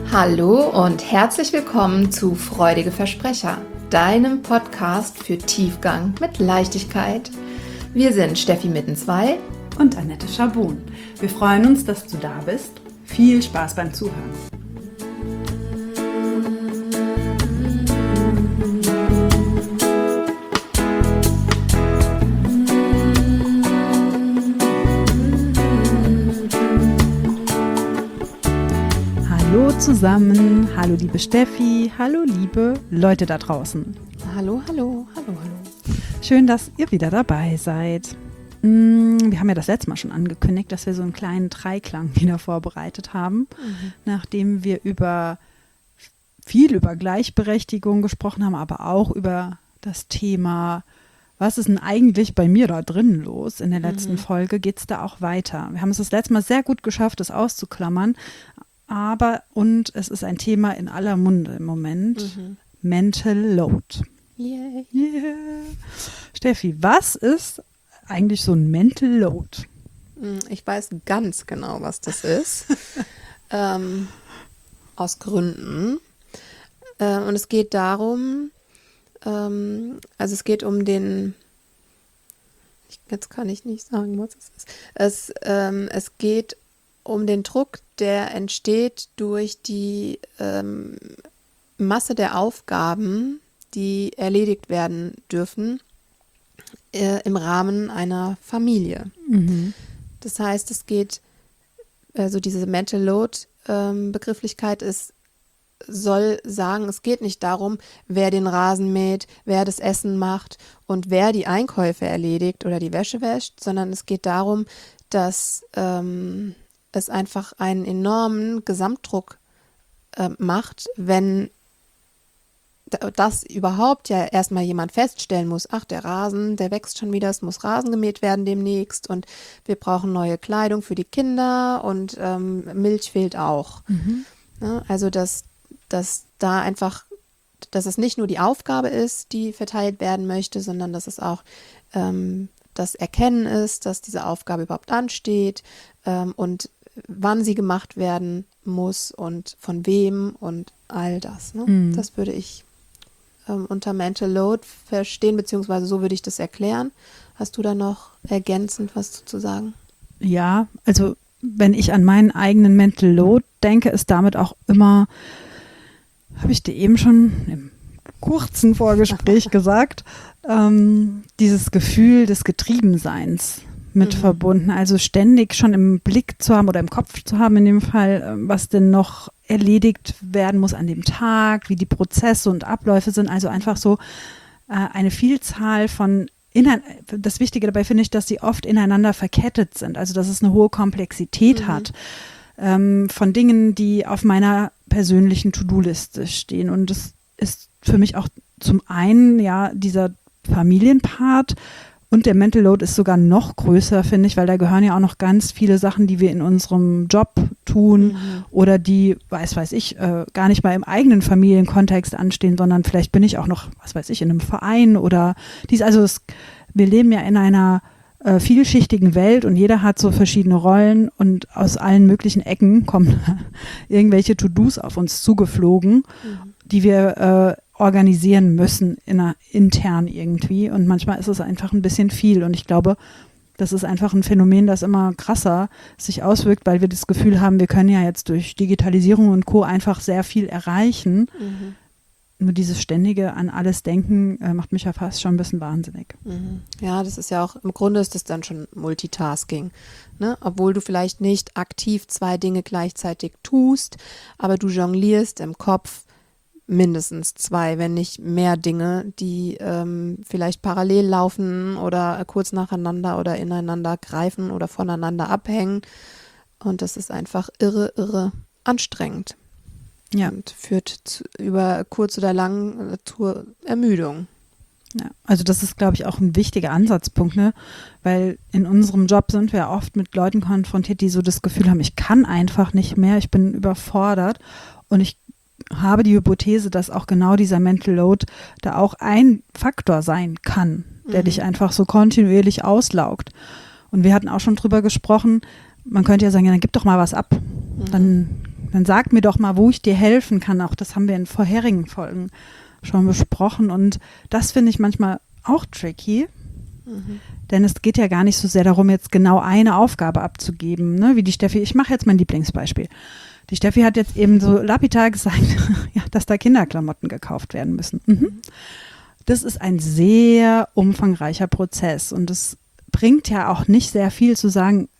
Hallo und herzlich willkommen zu Freudige Versprecher, deinem Podcast für Tiefgang mit Leichtigkeit. Wir sind Steffi Mittenzweig und Annette Schabun. Wir freuen uns, dass du da bist. Viel Spaß beim Zuhören. Hallo zusammen, hallo liebe Steffi, hallo liebe Leute da draußen. Hallo. Schön, dass ihr wieder dabei seid. Wir haben ja das letzte Mal schon angekündigt, dass wir so einen kleinen Dreiklang wieder vorbereitet haben, nachdem wir viel über Gleichberechtigung gesprochen haben, aber auch über das Thema, was ist denn eigentlich bei mir da drin los? In der letzten Folge geht es da auch weiter. Wir haben es das letzte Mal sehr gut geschafft, das auszuklammern, und es ist ein Thema in aller Munde im Moment, Mental Load. Yeah. Steffi, was ist eigentlich so ein Mental Load? Ich weiß ganz genau, was das ist. Aus Gründen. Und es geht darum, es geht um den, jetzt kann ich nicht sagen, was es ist. Es geht um den Druck, der entsteht durch die Masse der Aufgaben, die erledigt werden dürfen im Rahmen einer Familie. Das heißt, es geht, also diese Mental Load Begrifflichkeit soll sagen, es geht nicht darum, wer den Rasen mäht, wer das Essen macht und wer die Einkäufe erledigt oder die Wäsche wäscht, sondern es geht darum, dass es einfach einen enormen Gesamtdruck macht, wenn das überhaupt ja erstmal jemand feststellen muss, ach, der Rasen, der wächst schon wieder, es muss Rasen gemäht werden demnächst und wir brauchen neue Kleidung für die Kinder und Milch fehlt auch. Ja, also dass da einfach, dass es nicht nur die Aufgabe ist, die verteilt werden möchte, sondern dass es auch das Erkennen ist, dass diese Aufgabe überhaupt ansteht und wann sie gemacht werden muss und von wem und all das. Ne? Das würde ich unter Mental Load verstehen, beziehungsweise so würde ich das erklären. Hast du da noch ergänzend was zu sagen? Ja, also wenn ich an meinen eigenen Mental Load denke, ist damit auch immer, habe ich dir eben schon im kurzen Vorgespräch gesagt, dieses Gefühl des Getriebenseins mit verbunden. Also ständig schon im Blick zu haben oder im Kopf zu haben in dem Fall, was denn noch erledigt werden muss an dem Tag, wie die Prozesse und Abläufe sind. Also einfach so eine Vielzahl von das Wichtige dabei finde ich, dass sie oft ineinander verkettet sind. Also dass es eine hohe Komplexität hat von Dingen, die auf meiner persönlichen To-Do-Liste stehen. Und das ist für mich auch zum einen ja dieser Familienpart. Und der Mental Load ist sogar noch größer, finde ich, weil da gehören ja auch noch ganz viele Sachen, die wir in unserem Job tun oder die, weiß ich, gar nicht mal im eigenen Familienkontext anstehen, sondern vielleicht bin ich auch noch, in einem Verein oder wir leben ja in einer vielschichtigen Welt und jeder hat so verschiedene Rollen und aus allen möglichen Ecken kommen irgendwelche To-Dos auf uns zugeflogen, die wir organisieren müssen intern irgendwie und manchmal ist es einfach ein bisschen viel und ich glaube, das ist einfach ein Phänomen, das immer krasser sich auswirkt, weil wir das Gefühl haben, wir können ja jetzt durch Digitalisierung und Co. einfach sehr viel erreichen. Nur dieses ständige an alles denken macht mich ja fast schon ein bisschen wahnsinnig. Ja, das ist ja auch, im Grunde ist das dann schon Multitasking, ne? Obwohl du vielleicht nicht aktiv 2 Dinge gleichzeitig tust, aber du jonglierst im Kopf mindestens 2, wenn nicht mehr Dinge, die vielleicht parallel laufen oder kurz nacheinander oder ineinander greifen oder voneinander abhängen. Und das ist einfach irre anstrengend. Ja. Und führt über kurz oder lang zur Ermüdung. Ja, also das ist, glaube ich, auch ein wichtiger Ansatzpunkt, ne? Weil in unserem Job sind wir oft mit Leuten konfrontiert, die so das Gefühl haben, ich kann einfach nicht mehr, ich bin überfordert und ich habe die Hypothese, dass auch genau dieser Mental Load da auch ein Faktor sein kann, der dich einfach so kontinuierlich auslaugt. Und wir hatten auch schon drüber gesprochen, man könnte ja sagen, ja, dann gib doch mal was ab. Dann dann sag mir doch mal, wo ich dir helfen kann. Auch das haben wir in vorherigen Folgen schon besprochen. Und das finde ich manchmal auch tricky. Denn es geht ja gar nicht so sehr darum, jetzt genau eine Aufgabe abzugeben, ne? Wie die Steffi. Ich mache jetzt mein Lieblingsbeispiel. Die Steffi hat jetzt eben so lapidar gesagt, ja, dass da Kinderklamotten gekauft werden müssen. Das ist ein sehr umfangreicher Prozess und es bringt ja auch nicht sehr viel zu sagen,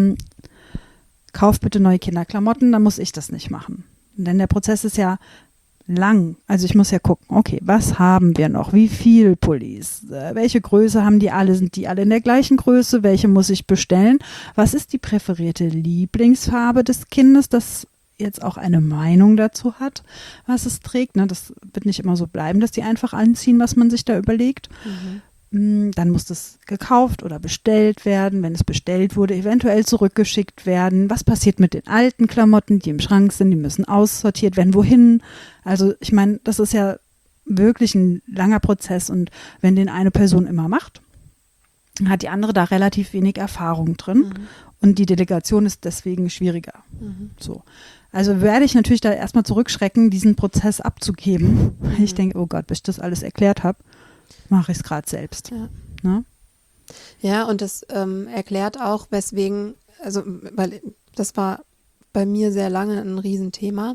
kauf bitte neue Kinderklamotten, dann muss ich das nicht machen. Denn der Prozess ist ja lang. Also ich muss ja gucken, okay, was haben wir noch? Wie viel Pullis? Welche Größe haben die alle? Sind die alle in der gleichen Größe? Welche muss ich bestellen? Was ist die präferierte Lieblingsfarbe des Kindes, das jetzt auch eine Meinung dazu hat, was es trägt? Ne? Das wird nicht immer so bleiben, dass die einfach anziehen, was man sich da überlegt. Dann muss das gekauft oder bestellt werden. Wenn es bestellt wurde, eventuell zurückgeschickt werden. Was passiert mit den alten Klamotten, die im Schrank sind? Die müssen aussortiert werden. Wohin? Also ich meine, das ist ja wirklich ein langer Prozess und wenn den eine Person immer macht, hat die andere da relativ wenig Erfahrung drin und die Delegation ist deswegen schwieriger. So. Also werde ich natürlich da erstmal zurückschrecken, diesen Prozess abzugeben, weil ich denke, oh Gott, bis ich das alles erklärt habe, mache ich es gerade selbst. Ja. Ne? Ja, und das erklärt auch, weswegen, also weil das war bei mir sehr lange ein Riesenthema.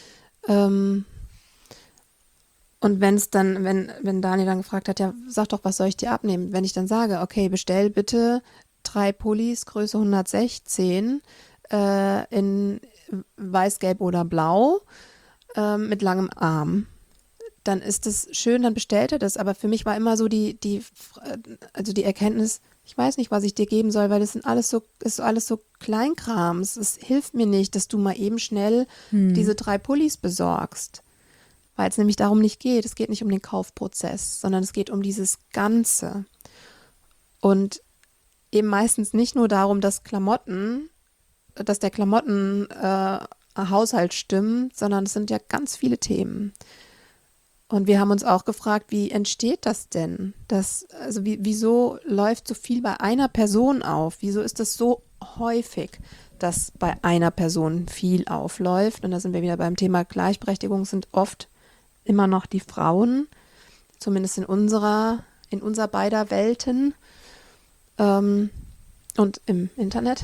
Und wenn Daniel dann gefragt hat, ja, sag doch, was soll ich dir abnehmen? Wenn ich dann sage, okay, bestell bitte 3 Pullis, Größe 116, in weiß, gelb oder blau, mit langem Arm. Dann ist das schön, dann bestellt er das. Aber für mich war immer so die Erkenntnis, ich weiß nicht, was ich dir geben soll, weil das ist alles so Kleinkrams. Es hilft mir nicht, dass du mal eben schnell diese 3 Pullis besorgst. Weil es nämlich darum nicht geht. Es geht nicht um den Kaufprozess, sondern es geht um dieses Ganze. Und eben meistens nicht nur darum, dass der Haushalt stimmt, sondern es sind ja ganz viele Themen. Und wir haben uns auch gefragt, wie entsteht das denn? Wieso läuft so viel bei einer Person auf? Wieso ist das so häufig, dass bei einer Person viel aufläuft? Und da sind wir wieder beim Thema Gleichberechtigung, sind oft immer noch die Frauen, zumindest in unser beider Welten und im Internet.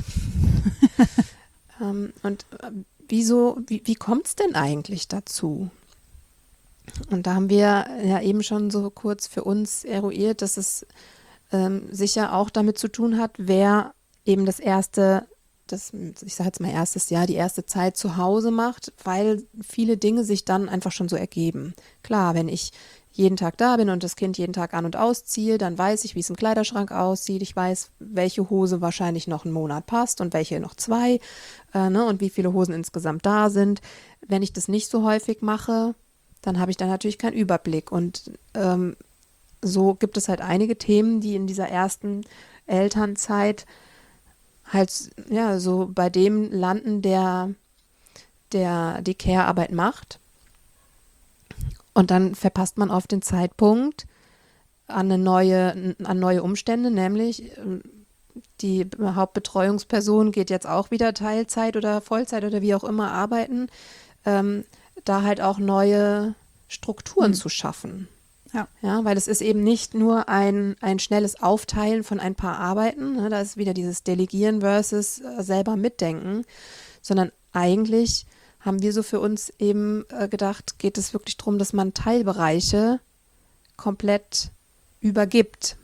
Wie kommt es denn eigentlich dazu? Und da haben wir ja eben schon so kurz für uns eruiert, dass es sicher auch damit zu tun hat, wer eben ich sage jetzt mal erstes Jahr, die erste Zeit zu Hause macht, weil viele Dinge sich dann einfach schon so ergeben. Klar, wenn ich jeden Tag da bin und das Kind jeden Tag an- und ausziehe, dann weiß ich, wie es im Kleiderschrank aussieht. Ich weiß, welche Hose wahrscheinlich noch einen Monat passt und welche noch 2, und wie viele Hosen insgesamt da sind. Wenn ich das nicht so häufig mache, dann habe ich da natürlich keinen Überblick. Und so gibt es halt einige Themen, die in dieser ersten Elternzeit halt, ja, so bei dem landen, der die Care-Arbeit macht. Und dann verpasst man oft den Zeitpunkt an neue Umstände, nämlich die Hauptbetreuungsperson geht jetzt auch wieder Teilzeit oder Vollzeit oder wie auch immer arbeiten, da halt auch neue Strukturen zu schaffen. Ja, weil es ist eben nicht nur ein schnelles Aufteilen von ein paar Arbeiten, ne, da ist wieder dieses Delegieren versus selber mitdenken, sondern eigentlich haben wir so für uns eben gedacht, geht es wirklich darum, dass man Teilbereiche komplett übergibt.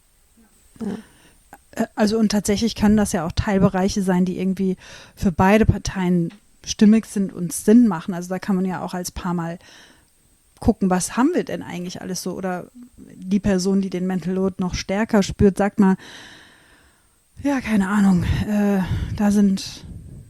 Ja. Also und tatsächlich kann das ja auch Teilbereiche sein, die irgendwie für beide Parteien stimmig sind und Sinn machen. Also da kann man ja auch als Paar mal gucken, was haben wir denn eigentlich alles so? Oder die Person, die den Mental Load noch stärker spürt, sagt mal, ja, keine Ahnung, da sind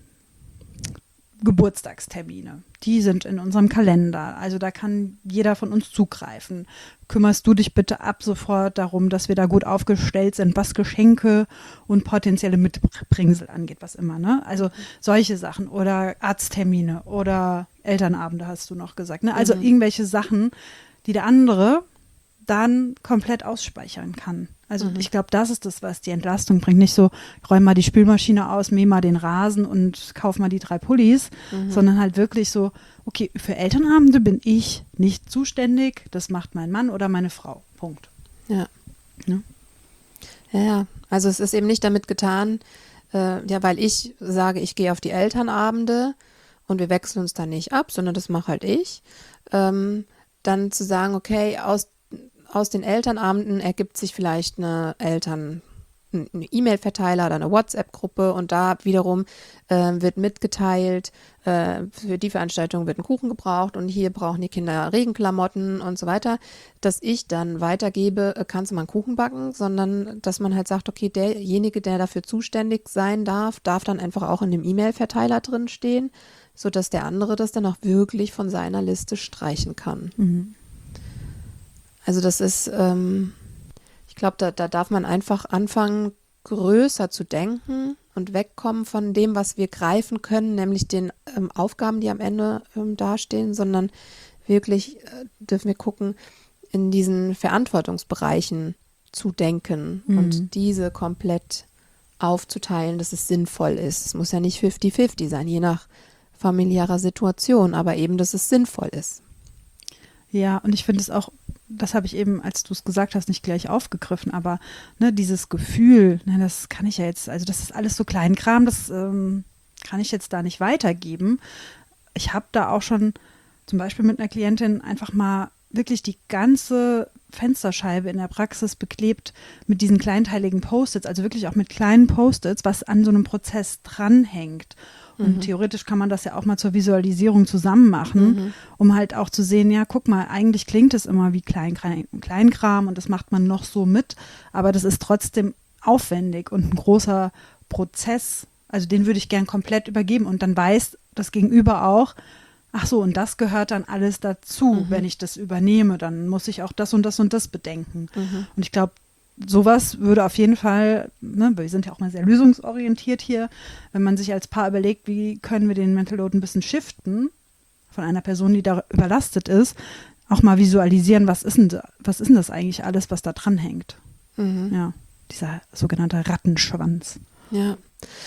Geburtstagstermine. Die sind in unserem Kalender. Also da kann jeder von uns zugreifen. Kümmerst du dich bitte ab sofort darum, dass wir da gut aufgestellt sind, was Geschenke und potenzielle Mitbringsel angeht, was immer, ne? Also solche Sachen oder Arzttermine oder Elternabende hast du noch gesagt, ne? Also irgendwelche Sachen, die der andere dann komplett ausspeichern kann. Also ich glaube, das ist das, was die Entlastung bringt. Nicht so, räum mal die Spülmaschine aus, mäh mal den Rasen und kauf mal die 3 Pullis, sondern halt wirklich so, okay, für Elternabende bin ich nicht zuständig, das macht mein Mann oder meine Frau. Punkt. Ja. Ja. Ja, also es ist eben nicht damit getan, ja, weil ich sage, ich gehe auf die Elternabende und wir wechseln uns da nicht ab, sondern das mache halt ich. Dann zu sagen, okay, aus den Elternabenden ergibt sich vielleicht eine E-Mail-Verteiler oder eine WhatsApp-Gruppe und da wiederum wird mitgeteilt, für die Veranstaltung wird ein Kuchen gebraucht und hier brauchen die Kinder Regenklamotten und so weiter, dass ich dann weitergebe, kannst du mal einen Kuchen backen, sondern dass man halt sagt, okay, derjenige, der dafür zuständig sein darf dann einfach auch in dem E-Mail-Verteiler drin stehen, sodass der andere das dann auch wirklich von seiner Liste streichen kann. Also das ist, ich glaube, da darf man einfach anfangen, größer zu denken und wegkommen von dem, was wir greifen können, nämlich den Aufgaben, die am Ende dastehen, sondern wirklich dürfen wir gucken, in diesen Verantwortungsbereichen zu denken und diese komplett aufzuteilen, dass es sinnvoll ist. Es muss ja nicht 50-50 sein, je nach familiärer Situation, aber eben, dass es sinnvoll ist. Ja, und ich finde es auch, das habe ich eben, als du es gesagt hast, nicht gleich aufgegriffen, aber ne, dieses Gefühl, ne, das kann ich ja jetzt, also das ist alles so Kleinkram, das kann ich jetzt da nicht weitergeben. Ich habe da auch schon zum Beispiel mit einer Klientin einfach mal wirklich die ganze Fensterscheibe in der Praxis beklebt mit diesen kleinteiligen Post-its, also wirklich auch mit kleinen Post-its, was an so einem Prozess dranhängt. Und theoretisch kann man das ja auch mal zur Visualisierung zusammen machen, um halt auch zu sehen, ja, guck mal, eigentlich klingt es immer wie Kleinkram und das macht man noch so mit, aber das ist trotzdem aufwendig und ein großer Prozess. Also den würde ich gern komplett übergeben und dann weiß das Gegenüber auch, ach so, und das gehört dann alles dazu, wenn ich das übernehme, dann muss ich auch das und das und das bedenken. Und ich glaube, sowas würde auf jeden Fall, ne, wir sind ja auch mal sehr lösungsorientiert hier, wenn man sich als Paar überlegt, wie können wir den Mental Load ein bisschen shiften von einer Person, die da überlastet ist, auch mal visualisieren, was ist denn das eigentlich alles, was da dran hängt. Ja, dieser sogenannte Rattenschwanz. Ja,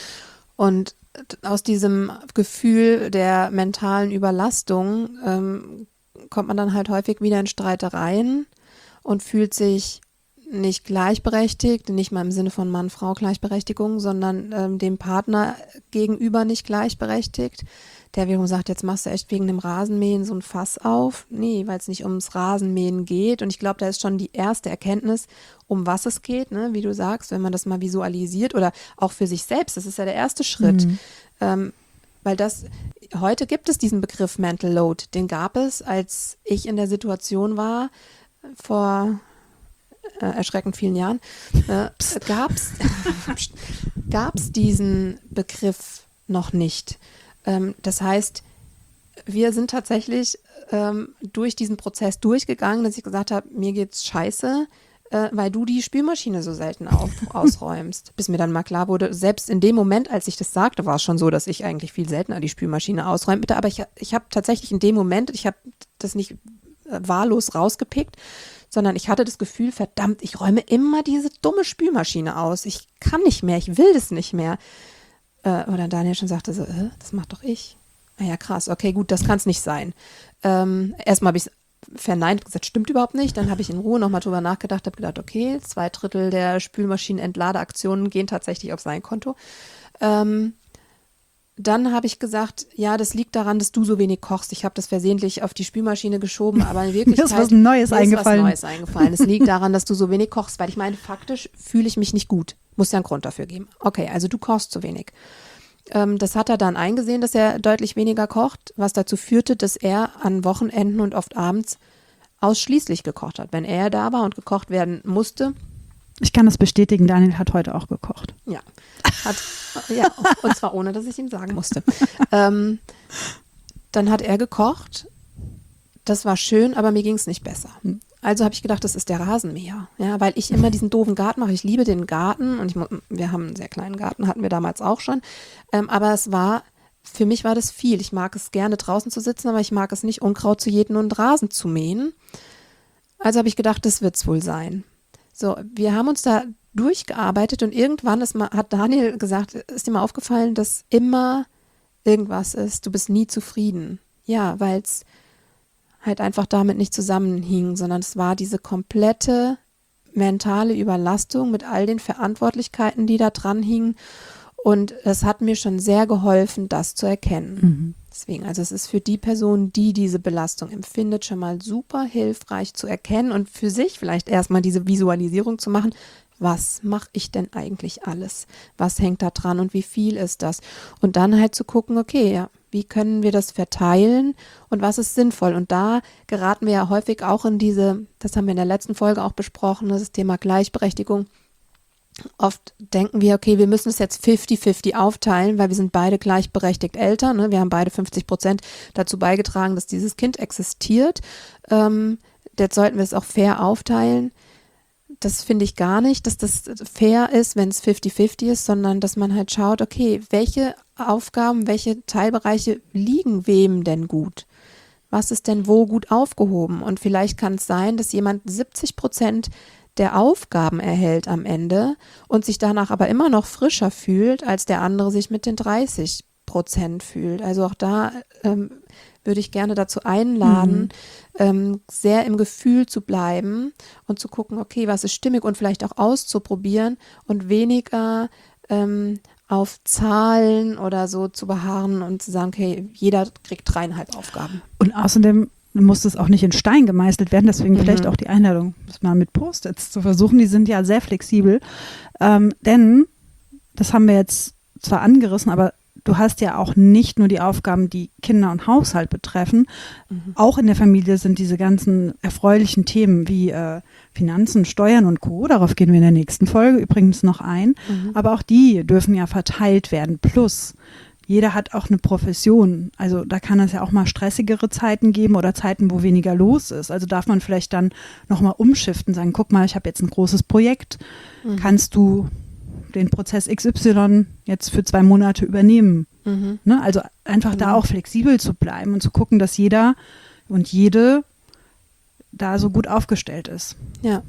und aus diesem Gefühl der mentalen Überlastung kommt man dann halt häufig wieder in Streitereien und fühlt sich nicht gleichberechtigt, nicht mal im Sinne von Mann-Frau-Gleichberechtigung, sondern dem Partner gegenüber nicht gleichberechtigt, der wiederum sagt, jetzt machst du echt wegen dem Rasenmähen so ein Fass auf. Nee, weil es nicht ums Rasenmähen geht. Und ich glaube, da ist schon die erste Erkenntnis, um was es geht, ne? Wie du sagst, wenn man das mal visualisiert oder auch für sich selbst, das ist ja der erste Schritt. Weil heute gibt es diesen Begriff Mental Load, den gab es, als ich in der Situation war, vor erschreckend vielen Jahren, gab's diesen Begriff noch nicht. Das heißt, wir sind tatsächlich durch diesen Prozess durchgegangen, dass ich gesagt habe, mir geht's scheiße, weil du die Spülmaschine so selten ausräumst. Bis mir dann mal klar wurde, selbst in dem Moment, als ich das sagte, war es schon so, dass ich eigentlich viel seltener die Spülmaschine ausräume. Aber ich habe tatsächlich in dem Moment, ich habe das nicht wahllos rausgepickt, sondern ich hatte das Gefühl, verdammt, ich räume immer diese dumme Spülmaschine aus. Ich kann nicht mehr, ich will das nicht mehr. Oder Daniel schon sagte so, das mach doch ich. Ja, krass, okay, gut, das kann es nicht sein. Erstmal habe ich es verneint, gesagt, stimmt überhaupt nicht. Dann habe ich in Ruhe nochmal drüber nachgedacht, habe gedacht, okay, 2/3 der Spülmaschinenentladeaktionen gehen tatsächlich auf sein Konto. Dann habe ich gesagt, ja, das liegt daran, dass du so wenig kochst. Ich habe das versehentlich auf die Spülmaschine geschoben, aber in Wirklichkeit mir ist was Neues eingefallen. Es liegt daran, dass du so wenig kochst, weil ich meine, faktisch fühle ich mich nicht gut. Muss ja einen Grund dafür geben. Okay, also du kochst zu wenig. Das hat er dann eingesehen, dass er deutlich weniger kocht, was dazu führte, dass er an Wochenenden und oft abends ausschließlich gekocht hat. Wenn er da war und gekocht werden musste. Ich kann das bestätigen, Daniel hat heute auch gekocht. Ja, und zwar ohne, dass ich ihm sagen musste. Dann hat er gekocht, das war schön, aber mir ging es nicht besser. Also habe ich gedacht, das ist der Rasenmäher, ja, weil ich immer diesen doofen Garten mache. Ich liebe den Garten und wir haben einen sehr kleinen Garten, hatten wir damals auch schon. Aber für mich war das viel. Ich mag es gerne draußen zu sitzen, aber ich mag es nicht, Unkraut zu jäten und Rasen zu mähen. Also habe ich gedacht, das wird's wohl sein. So, wir haben uns da durchgearbeitet und irgendwann hat Daniel gesagt, ist dir mal aufgefallen, dass immer irgendwas ist, du bist nie zufrieden. Ja, weil es halt einfach damit nicht zusammenhing, sondern es war diese komplette mentale Überlastung mit all den Verantwortlichkeiten, die da dran hingen. Und es hat mir schon sehr geholfen, das zu erkennen. Deswegen, also es ist für die Person, die diese Belastung empfindet, schon mal super hilfreich zu erkennen und für sich vielleicht erstmal diese Visualisierung zu machen. Was mache ich denn eigentlich alles? Was hängt da dran und wie viel ist das? Und dann halt zu gucken, okay, ja, wie können wir das verteilen und was ist sinnvoll? Und da geraten wir ja häufig auch in das haben wir in der letzten Folge auch besprochen, das Thema Gleichberechtigung. Oft denken wir, okay, wir müssen es jetzt 50-50 aufteilen, weil wir sind beide gleichberechtigt Eltern. Ne? Wir haben beide 50% dazu beigetragen, dass dieses Kind existiert. Jetzt sollten wir es auch fair aufteilen. Das finde ich gar nicht, dass das fair ist, wenn es 50-50 ist, sondern dass man halt schaut, okay, welche Aufgaben, welche Teilbereiche liegen wem denn gut? Was ist denn wo gut aufgehoben? Und vielleicht kann es sein, dass jemand 70% der Aufgaben erhält am Ende und sich danach aber immer noch frischer fühlt, als der andere sich mit den 30% fühlt. Also auch da würde ich gerne dazu einladen, sehr im Gefühl zu bleiben und zu gucken, okay, was ist stimmig und vielleicht auch auszuprobieren und weniger auf Zahlen oder so zu beharren und zu sagen, okay, jeder kriegt 3,5 Aufgaben. Und außerdem muss es auch nicht in Stein gemeißelt werden, deswegen vielleicht auch die Einladung, das mal mit Post-its zu versuchen. Die sind ja sehr flexibel, denn das haben wir jetzt zwar angerissen, aber du hast ja auch nicht nur die Aufgaben, die Kinder und Haushalt betreffen. Auch in der Familie sind diese ganzen erfreulichen Themen wie Finanzen, Steuern und Co. Darauf gehen wir in der nächsten Folge übrigens noch ein. Aber auch die dürfen ja verteilt werden. Plus, jeder hat auch eine Profession. Also da kann es ja auch mal stressigere Zeiten geben oder Zeiten, wo weniger los ist. Also darf man vielleicht dann nochmal umschiften, sagen, guck mal, ich habe jetzt ein großes Projekt. Kannst du den Prozess XY jetzt für 2 Monate übernehmen? Ne? Also einfach da auch flexibel zu bleiben und zu gucken, dass jeder und jede da so gut aufgestellt ist. Ja.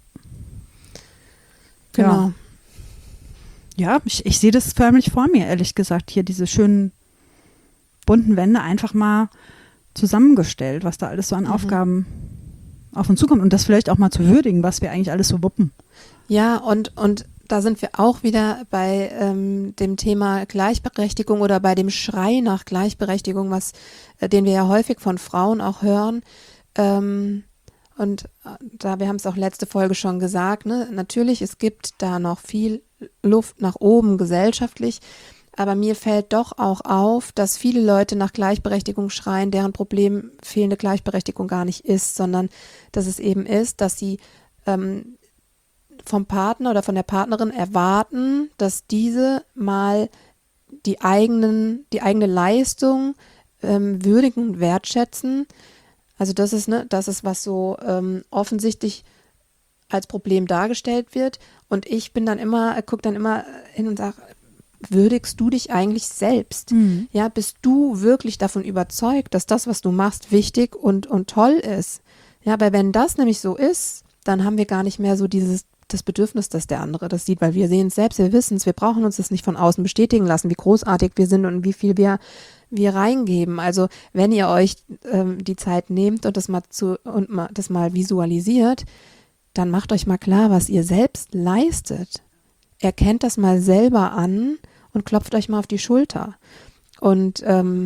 Genau. Ja, ich sehe das förmlich vor mir, ehrlich gesagt. Hier diese schönen bunten Wände einfach mal zusammengestellt, was da alles so an Aufgaben auf uns zukommt und das vielleicht auch mal zu würdigen, was wir eigentlich alles so wuppen. Ja, und da sind wir auch wieder bei dem Thema Gleichberechtigung oder bei dem Schrei nach Gleichberechtigung, den wir ja häufig von Frauen auch hören. Und wir haben es auch letzte Folge schon gesagt, ne? Natürlich, es gibt da noch viel Luft nach oben gesellschaftlich, aber mir fällt doch auch auf, dass viele Leute nach Gleichberechtigung schreien, deren Problem fehlende Gleichberechtigung gar nicht ist, sondern dass es eben ist, dass sie vom Partner oder von der Partnerin erwarten, dass diese mal die eigene Leistung würdigen und wertschätzen. Also das ist was so offensichtlich als Problem dargestellt wird. Und ich gucke dann immer hin und sage, würdigst du dich eigentlich selbst? Ja, bist du wirklich davon überzeugt, dass das, was du machst, wichtig und toll ist? Ja, weil wenn das nämlich so ist, dann haben wir gar nicht mehr so das Bedürfnis, dass der andere das sieht, weil wir sehen es selbst, wir wissen es, wir brauchen uns das nicht von außen bestätigen lassen, wie großartig wir sind und wie viel wir reingeben. Also wenn ihr euch die Zeit nehmt und das mal visualisiert, dann macht euch mal klar, was ihr selbst leistet. Erkennt das mal selber an und klopft euch mal auf die Schulter. Und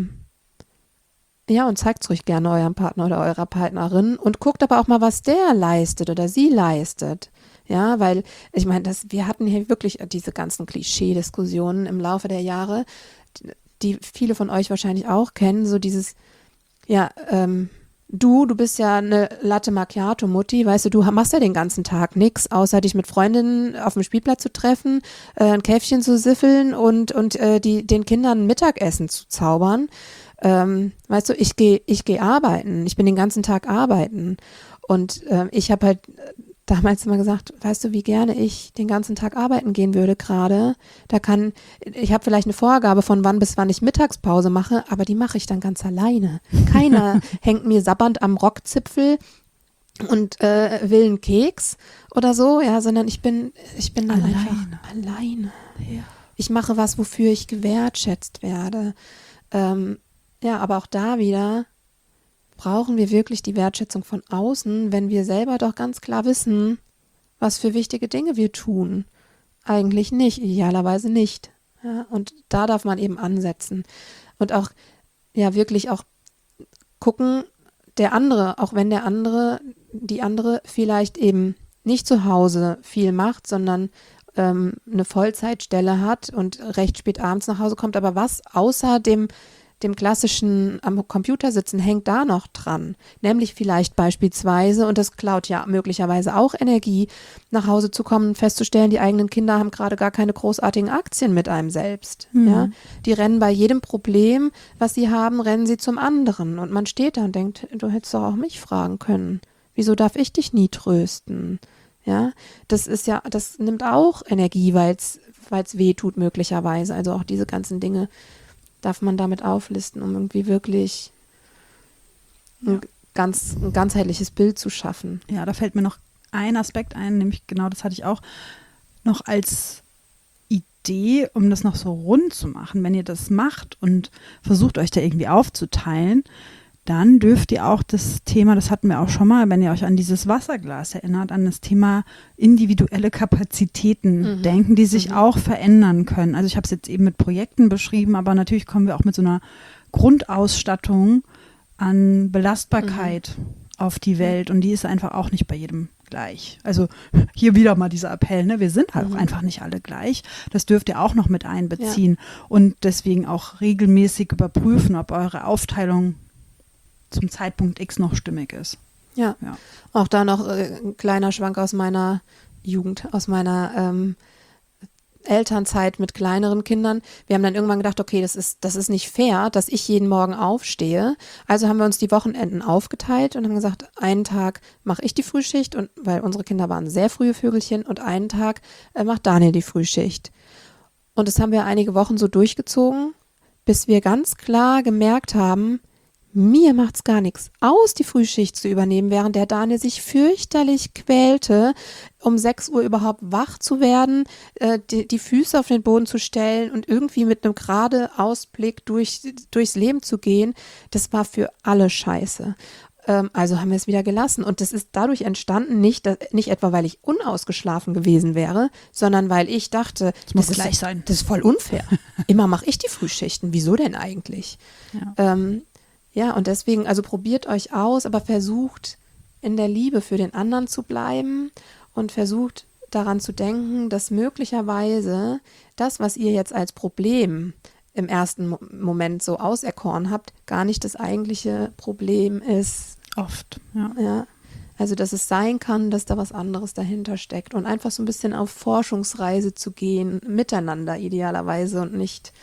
und zeigt es ruhig gerne eurem Partner oder eurer Partnerin und guckt aber auch mal, was der leistet oder sie leistet. Ja, weil ich meine, wir hatten hier wirklich diese ganzen Klischee-Diskussionen im Laufe der Jahre, die viele von euch wahrscheinlich auch kennen, so dieses, du bist ja eine Latte Macchiato-Mutti, weißt du machst ja den ganzen Tag nichts, außer dich mit Freundinnen auf dem Spielplatz zu treffen, ein Käffchen zu siffeln und den Kindern Mittagessen zu zaubern. Weißt du, ich gehe arbeiten, ich bin den ganzen Tag arbeiten und ich habe halt damals immer gesagt, weißt du, wie gerne ich den ganzen Tag arbeiten gehen würde gerade. Ich habe vielleicht eine Vorgabe von wann bis wann ich Mittagspause mache, aber die mache ich dann ganz alleine. Keiner hängt mir sabbernd am Rockzipfel und will einen Keks oder so, ja, sondern ich bin dann Alleine. einfach alleine. Ja. Ich mache was, wofür ich gewertschätzt werde. Ja, aber auch da wieder brauchen wir wirklich die Wertschätzung von außen, wenn wir selber doch ganz klar wissen, was für wichtige Dinge wir tun. Eigentlich nicht, idealerweise nicht. Ja, und da darf man eben ansetzen. Und auch, ja, wirklich auch gucken, der andere, auch wenn die andere vielleicht eben nicht zu Hause viel macht, sondern eine Vollzeitstelle hat und recht spät abends nach Hause kommt, aber was außer dem klassischen am Computer sitzen, hängt da noch dran. Nämlich vielleicht beispielsweise, und das klaut ja möglicherweise auch Energie, nach Hause zu kommen und festzustellen, die eigenen Kinder haben gerade gar keine großartigen Aktien mit einem selbst. Ja? Die rennen bei jedem Problem, was sie haben, rennen sie zum anderen. Und man steht da und denkt, du hättest doch auch mich fragen können. Wieso darf ich dich nie trösten? Ja, das nimmt auch Energie, weil es weh tut möglicherweise. Also auch diese ganzen Dinge darf man damit auflisten, um irgendwie wirklich ein ganzheitliches Bild zu schaffen. Ja, da fällt mir noch ein Aspekt ein, nämlich genau das hatte ich auch noch als Idee, um das noch so rund zu machen. Wenn ihr das macht und versucht euch da irgendwie aufzuteilen, dann dürft ihr auch das Thema, das hatten wir auch schon mal, wenn ihr euch an dieses Wasserglas erinnert, an das Thema individuelle Kapazitäten denken, die sich auch verändern können. Also ich habe es jetzt eben mit Projekten beschrieben, aber natürlich kommen wir auch mit so einer Grundausstattung an Belastbarkeit auf die Welt und die ist einfach auch nicht bei jedem gleich. Also hier wieder mal dieser Appell, ne? Wir sind halt auch einfach nicht alle gleich. Das dürft ihr auch noch mit einbeziehen und deswegen auch regelmäßig überprüfen, ob eure Aufteilung zum Zeitpunkt X noch stimmig ist. Ja. Auch da noch ein kleiner Schwank aus meiner Jugend, aus meiner Elternzeit mit kleineren Kindern. Wir haben dann irgendwann gedacht, okay, das ist nicht fair, dass ich jeden Morgen aufstehe. Also haben wir uns die Wochenenden aufgeteilt und haben gesagt, einen Tag mache ich die Frühschicht, und weil unsere Kinder waren sehr frühe Vögelchen, und einen Tag macht Daniel die Frühschicht. Und das haben wir einige Wochen so durchgezogen, bis wir ganz klar gemerkt haben, mir macht's gar nichts aus, die Frühschicht zu übernehmen, während der Daniel sich fürchterlich quälte, um 6 Uhr überhaupt wach zu werden, die Füße auf den Boden zu stellen und irgendwie mit einem geraden Ausblick durchs Leben zu gehen. Das war für alle scheiße. Also haben wir es wieder gelassen. Und das ist dadurch entstanden, nicht etwa, weil ich unausgeschlafen gewesen wäre, sondern weil ich dachte, das muss gleich sein. Das ist voll unfair. Immer mache ich die Frühschichten. Wieso denn eigentlich? Ja. Ja, und deswegen, also probiert euch aus, aber versucht in der Liebe für den anderen zu bleiben und versucht daran zu denken, dass möglicherweise das, was ihr jetzt als Problem im ersten Moment so auserkoren habt, gar nicht das eigentliche Problem ist. Oft, ja. Also, dass es sein kann, dass da was anderes dahinter steckt und einfach so ein bisschen auf Forschungsreise zu gehen, miteinander idealerweise und nicht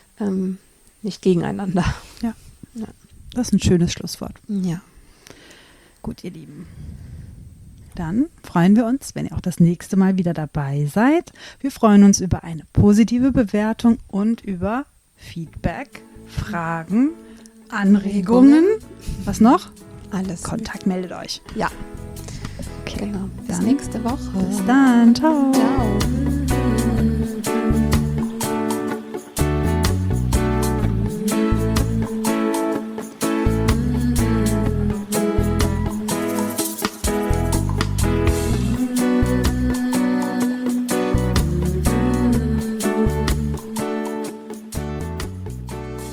gegeneinander. Ja. Das ist ein schönes Schlusswort. Ja. Gut, ihr Lieben. Dann freuen wir uns, wenn ihr auch das nächste Mal wieder dabei seid. Wir freuen uns über eine positive Bewertung und über Feedback, Fragen, Anregungen. Was noch? Alles. Kontakt, meldet euch. Ja. Okay. Genau. Bis Dann nächste Woche. Bis dann. Ciao. Ciao.